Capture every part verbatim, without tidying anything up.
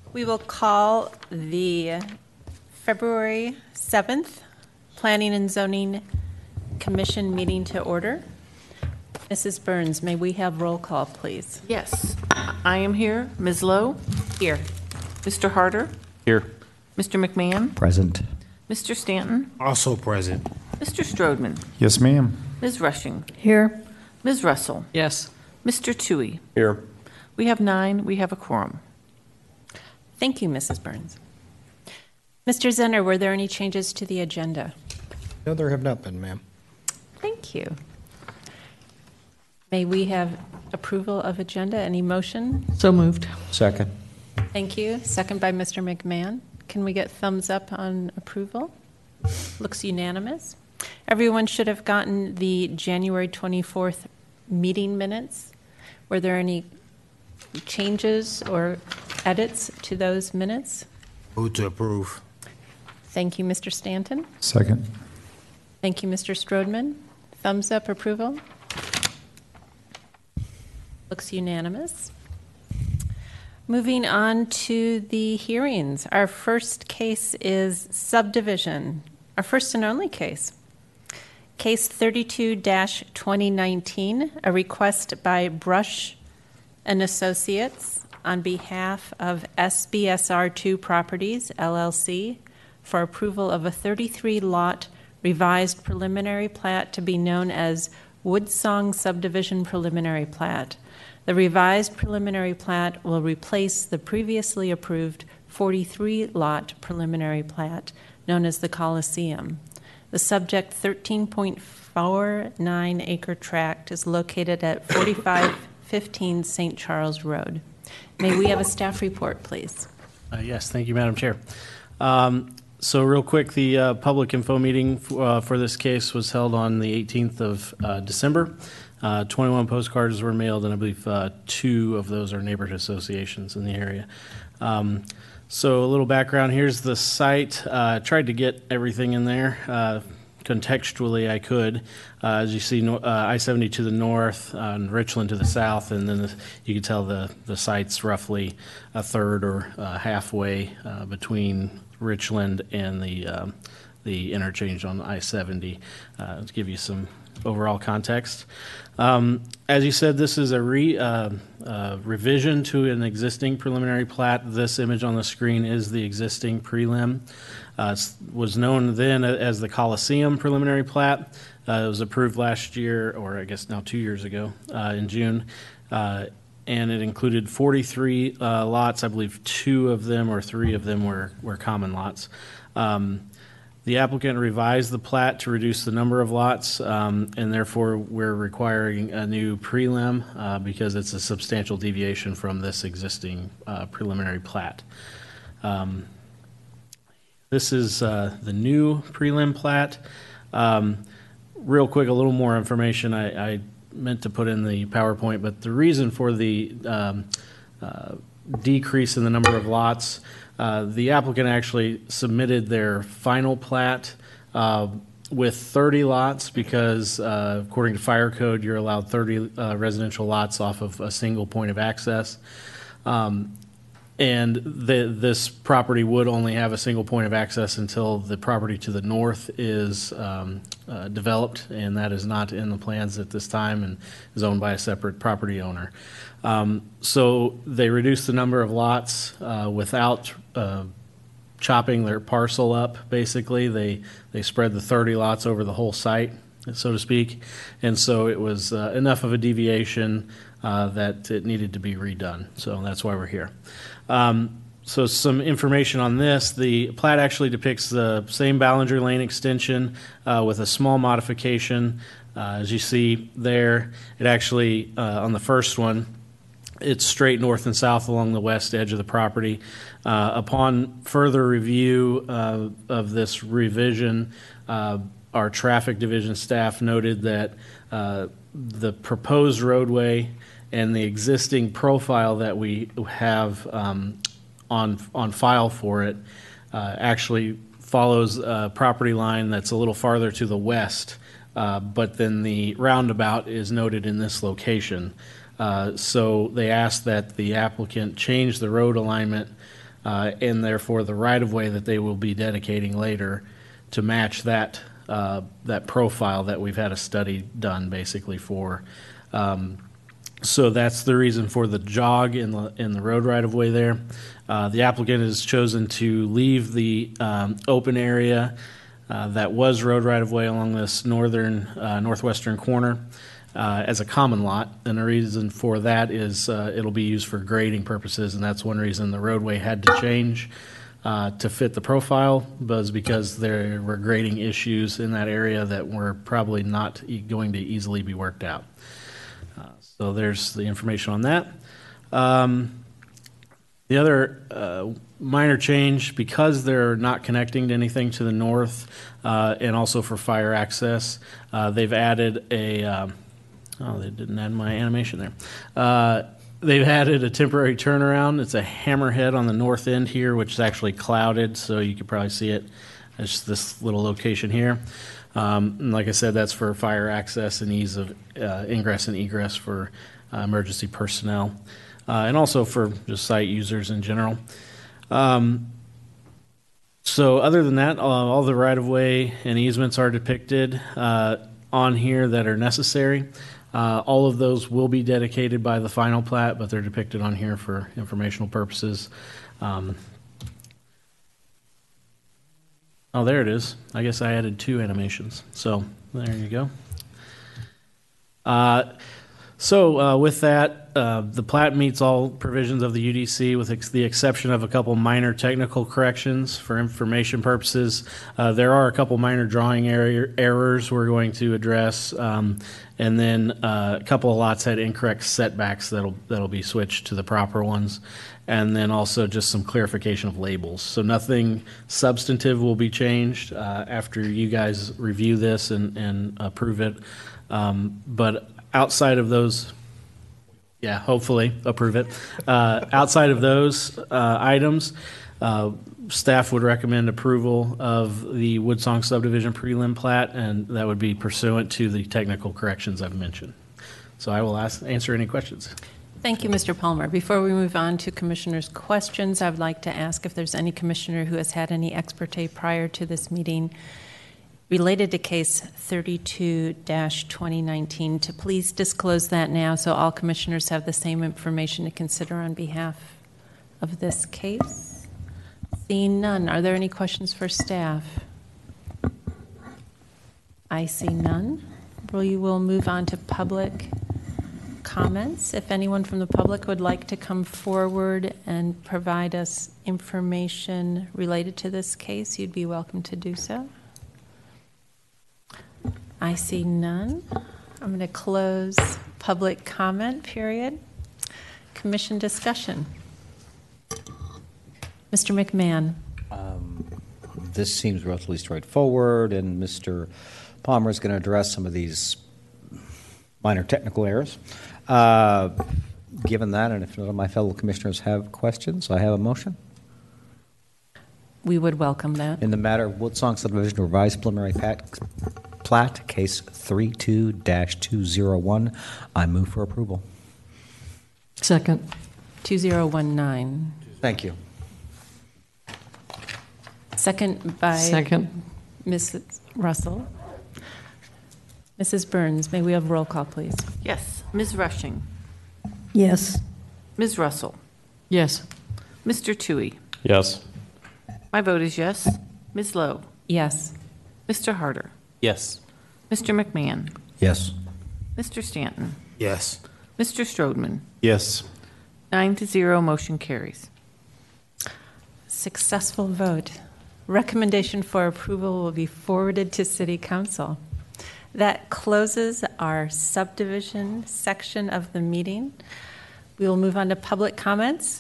We will call the February seventh Planning and Zoning Commission meeting to order. Missus Burns, may we have roll call, please? Yes, I am here. Miz Lowe? Here. Mister Harder? Here. Mister McMahon? Present. Mister Stanton? Also present. Mister Strodeman? Yes, ma'am. Miz Rushing? Here. Miz Russell? Yes. Mister Toohey? Here. We have nine. We have a quorum. Thank you, Missus Burns. Mister Zenner, were there any changes to the agenda? No, there have not been, ma'am. Thank you. May we have approval of agenda? Any motion? So moved. Second. Thank you. Second by Mister McMahon. Can we get thumbs up on approval? Looks unanimous. Everyone should have gotten the January twenty-fourth meeting minutes. Were there any changes or edits to those minutes? Move to approve. Thank you, Mister Stanton. Second. Thank you, Mister Strodeman. Thumbs up approval. Looks unanimous. Moving on to the hearings. Our first case is subdivision. Our first and only case. Case thirty-two dash twenty nineteen, a request by Brush and Associates on behalf of S B S R two Properties, L L C, for approval of a thirty-three lot revised preliminary plat to be known as Woodsong Subdivision Preliminary Plat. The revised preliminary plat will replace the previously approved forty-three lot preliminary plat known as the Coliseum. The subject thirteen point four nine acre tract is located at forty-five fifteen Saint Charles Road. May we have a staff report, please? Uh, yes, thank you, Madam Chair. Um, so real quick, the uh, public info meeting f- uh, for this case was held on the eighteenth of uh, December. Uh, twenty-one postcards were mailed, and I believe uh, two of those are neighborhood associations in the area. Um, so a little background, here's the site. I uh, tried to get everything in there. Uh, contextually, I could. Uh, as you see, no, uh, I seventy to the north, uh, and Richland to the south, and then the, you can tell the, the site's roughly a third or uh, halfway uh, between Richland and the, um, the interchange on I seventy, uh, to give you some overall context. Um, as you said, this is a re, uh, uh, revision to an existing preliminary plat. This image on the screen is the existing prelim. Uh, it was known then as the Coliseum preliminary plat. Uh, it was approved last year, or I guess now two years ago, uh, in June. Uh, and it included forty-three uh, lots. I believe two of them or three of them were, were common lots. Um, The applicant revised the plat to reduce the number of lots, um, and therefore we're requiring a new prelim uh, because it's a substantial deviation from this existing uh, preliminary plat. Um, this is uh, the new prelim plat. Um, real quick, a little more information I, I meant to put in the PowerPoint, but the reason for the um, uh, decrease in the number of lots, Uh, the applicant actually submitted their final plat uh, with thirty lots because, uh, according to fire code, you're allowed thirty uh, residential lots off of a single point of access. Um, and the, this property would only have a single point of access until the property to the north is um, uh, developed, and that is not in the plans at this time and is owned by a separate property owner. Um, so they reduced the number of lots uh, without uh, chopping their parcel up, basically. They they spread the thirty lots over the whole site, so to speak. And so it was uh, enough of a deviation uh, that it needed to be redone. So that's why we're here. Um, so some information on this. The plat actually depicts the same Ballinger Lane extension uh, with a small modification. Uh, as you see there, it actually, uh, on the first one, it's straight north and south along the west edge of the property. Uh, upon further review uh, of this revision, uh, our traffic division staff noted that uh, the proposed roadway and the existing profile that we have um, on on file for it uh, actually follows a property line that's a little farther to the west, uh, but then the roundabout is noted in this location. Uh, so they asked that the applicant change the road alignment uh, and therefore the right-of-way that they will be dedicating later to match that, uh, that profile that we've had a study done basically for. Um, So that's the reason for the jog in the in the road right of way there. Uh, the applicant has chosen to leave the um, open area uh, that was road right of way along this northern uh, northwestern corner uh, as a common lot, and the reason for that is uh, it'll be used for grading purposes, and that's one reason the roadway had to change uh, to fit the profile, was because there were grading issues in that area that were probably not e- going to easily be worked out. So there's the information on that. Um, the other uh, minor change, because they're not connecting to anything to the north, uh, and also for fire access, uh, they've added a, um, oh, they didn't add my animation there. Uh, they've added a temporary turnaround. It's a hammerhead on the north end here, which is actually clouded, so you could probably see it. It's this little location here. Um, and like I said, that's for fire access and ease of uh, ingress and egress for uh, emergency personnel, uh, and also for just site users in general. Um, so other than that, uh, all the right-of-way and easements are depicted uh, on here that are necessary. Uh, all of those will be dedicated by the final plat, but they're depicted on here for informational purposes. Um, Oh, there it is. I guess I added two animations. So there you go. Uh, so uh, with that, uh, the plat meets all provisions of the U D C with ex- the exception of a couple minor technical corrections for information purposes. Uh, there are a couple minor drawing er- errors we're going to address, um, and then uh, a couple of lots had incorrect setbacks that'll that'll be switched to the proper ones. And then also just some clarification of labels. So nothing substantive will be changed uh, after you guys review this and, and approve it. Um, but outside of those, yeah, hopefully approve it. Uh, outside of those uh, items, uh, staff would recommend approval of the Woodsong subdivision prelim plat, and that would be pursuant to the technical corrections I've mentioned. So I will ask, answer any questions. Thank you, Mister Palmer. Before we move on to commissioners' questions, I would like to ask if there's any commissioner who has had any expertise prior to this meeting related to case thirty-two dash twenty nineteen to please disclose that now so all commissioners have the same information to consider on behalf of this case. Seeing none, are there any questions for staff? I see none. We will move on to public comments. If anyone from the public would like to come forward and provide us information related to this case, you'd be welcome to do so. I see none. I'm going to close public comment period. Commission discussion. Mister McMahon. Um, this seems relatively straightforward, and Mister Palmer is going to address some of these minor technical errors. Uh, given that, and if none of my fellow commissioners have questions, I have a motion. We would welcome that. In the matter of Woodsong subdivision revised preliminary pat, plat, case thirty-two dash two oh one, I move for approval. Second. two zero one nine. Thank you. Second by Second. Missus Russell. Missus Burns, may we have roll call, please? Yes. Miz Rushing. Yes. Miz Russell. Yes. Mister Toohey. Yes. My vote is yes. Miz Lowe. Yes. Mister Harder. Yes. Mister McMahon. Yes. Mister Stanton. Yes. Mister Strodeman. Yes. Nine to zero, motion carries. Successful vote. Recommendation for approval will be forwarded to City Council. That closes our subdivision section of the meeting. We will move on to public comments.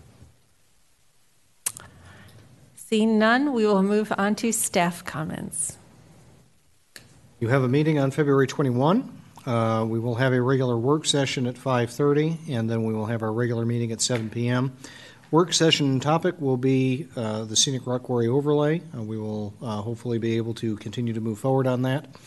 Seeing none, we will move on to staff comments. You have a meeting on February twenty-first. Uh, we will have a regular work session at five thirty, and then we will have our regular meeting at seven p.m. Work session topic will be uh, the Scenic Rock Quarry overlay. Uh, we will uh, hopefully be able to continue to move forward on that.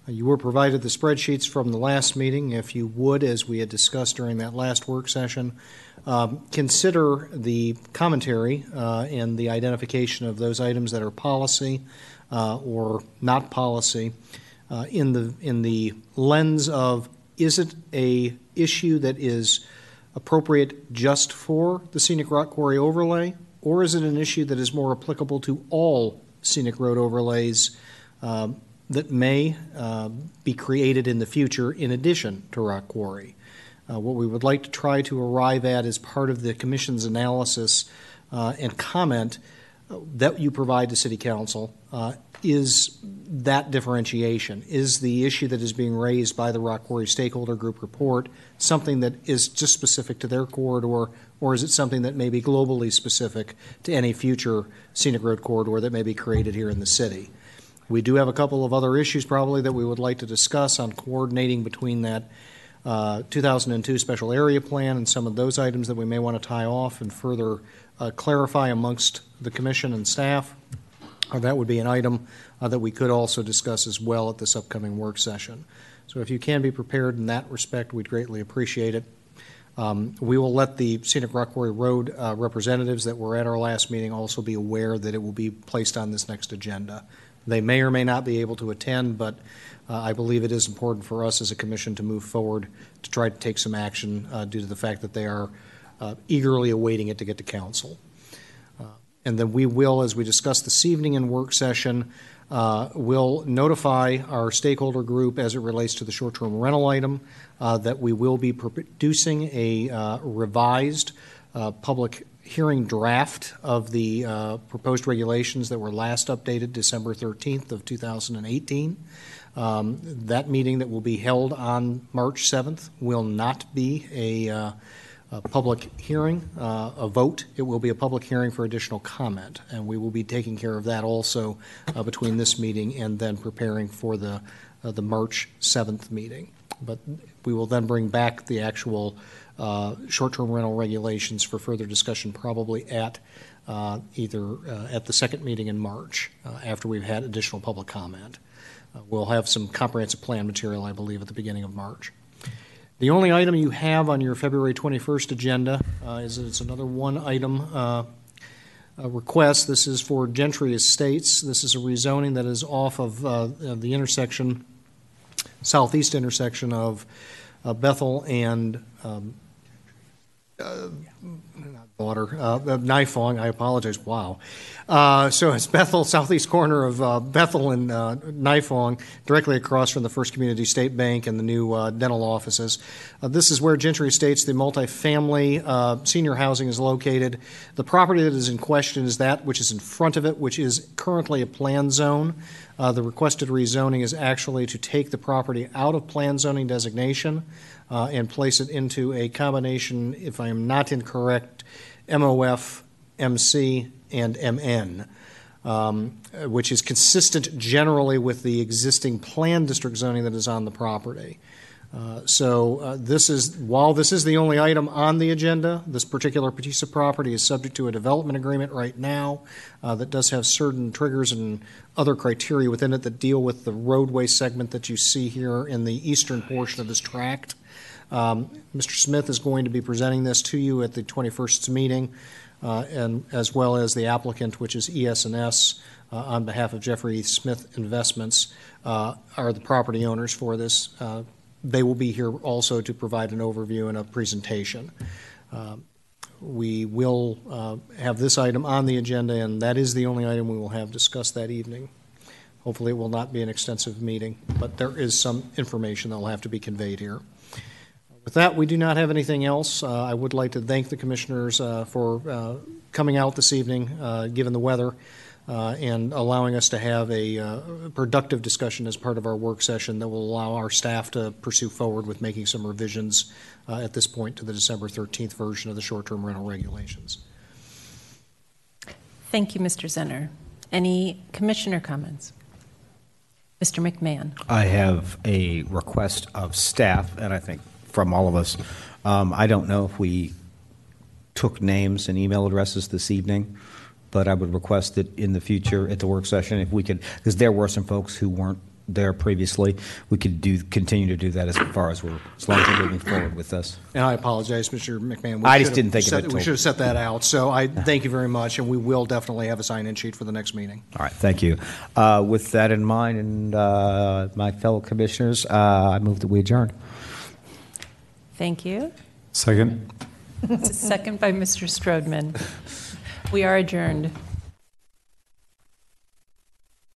You were provided the spreadsheets from the last meeting. If you would, as we had discussed during that last work session, um, consider the commentary uh, and the identification of those items that are policy uh, or not policy uh, in the in the lens of, is it a issue that is appropriate just for the scenic rock quarry overlay, or is it an issue that is more applicable to all scenic road overlays um, that may uh, be created in the future in addition to rock quarry? Uh, what we would like to try to arrive at as part of the Commission's analysis uh, and comment that you provide to City Council uh, is that differentiation. Is the issue that is being raised by the Rock Quarry Stakeholder Group report something that is just specific to their corridor, or is it something that may be globally specific to any future scenic road corridor that may be created here in the city? We do have a couple of other issues probably that we would like to discuss on coordinating between that uh, two thousand two special area plan and some of those items that we may want to tie off and further uh, clarify amongst the Commission and staff. Uh, that would be an item uh, that we could also discuss as well at this upcoming work session. So if you can be prepared in that respect, we'd greatly appreciate it. Um, we will let the Scenic Rock Quarry Road uh, representatives that were at our last meeting also be aware that it will be placed on this next agenda. They may or may not be able to attend, but uh, I believe it is important for us as a commission to move forward to try to take some action uh, due to the fact that they are uh, eagerly awaiting it to get to council. Uh, and then we will, as we discussed this evening in work session, uh, will notify our stakeholder group as it relates to the short-term rental item uh, that we will be producing a uh, revised uh, public hearing draft of the uh, proposed regulations that were last updated December thirteenth of two thousand eighteen. Um, that meeting that will be held on March seventh will not be a, uh, a public hearing, uh, a vote. It will be a public hearing for additional comment, and we will be taking care of that also uh, between this meeting and then preparing for the, uh, the March seventh meeting. But we will then bring back the actual Uh, short-term rental regulations for further discussion probably at uh, either uh, at the second meeting in March uh, after we've had additional public comment. Uh, we'll have some comprehensive plan material, I believe, at the beginning of March. The only item you have on your February twenty-first agenda uh, is that it's another one item uh, uh, request. This is for Gentry Estates. This is a rezoning that is off of uh, the intersection, southeast intersection of uh, Bethel and um, Uh, not Water, uh, Nifong, I apologize, wow. Uh, so it's Bethel, southeast corner of uh, Bethel and uh, Nifong, directly across from the First Community State Bank and the new uh, dental offices. Uh, this is where Gentry Estates, the multifamily uh, senior housing, is located. The property that is in question is that which is in front of it, which is currently a plan zone. Uh, the requested rezoning is actually to take the property out of plan zoning designation Uh, and place it into a combination, if I am not incorrect, M O F, M C, and M N, um, which is consistent generally with the existing plan district zoning that is on the property. Uh, so uh, this is, while this is the only item on the agenda, this particular piece of property is subject to a development agreement right now uh, that does have certain triggers and other criteria within it that deal with the roadway segment that you see here in the eastern portion of this tract. Um, Mister Smith is going to be presenting this to you at the twenty-first meeting, uh, and as well as the applicant, which is E S and S, uh, on behalf of Jeffrey Smith Investments, uh, are the property owners for this. Uh, they will be here also to provide an overview and a presentation. Uh, we will uh, have this item on the agenda, and that is the only item we will have discussed that evening. Hopefully it will not be an extensive meeting, but there is some information that will have to be conveyed here. With that, we do not have anything else. Uh, I would like to thank the commissioners uh, for uh, coming out this evening, uh, given the weather, uh, and allowing us to have a uh, productive discussion as part of our work session that will allow our staff to pursue forward with making some revisions uh, at this point to the December thirteenth version of the short-term rental regulations. Thank you, Mister Zenner. Any commissioner comments? Mister McMahon. I have a request of staff, and I think from all of us. Um, I don't know if we took names and email addresses this evening, but I would request that in the future at the work session, if we could, because there were some folks who weren't there previously. We could do, continue to do that as far as we're, as long as we're moving forward with this. And I apologize, Mister McMahon. We I just should have didn't think of set- it We till- should have set that out. So I thank you very much, and we will definitely have a sign-in sheet for the next meeting. All right, thank you. Uh, With that in mind, and uh, my fellow commissioners, uh, I move that we adjourn. Thank you. Second. Second by Mister Strodeman. We are adjourned.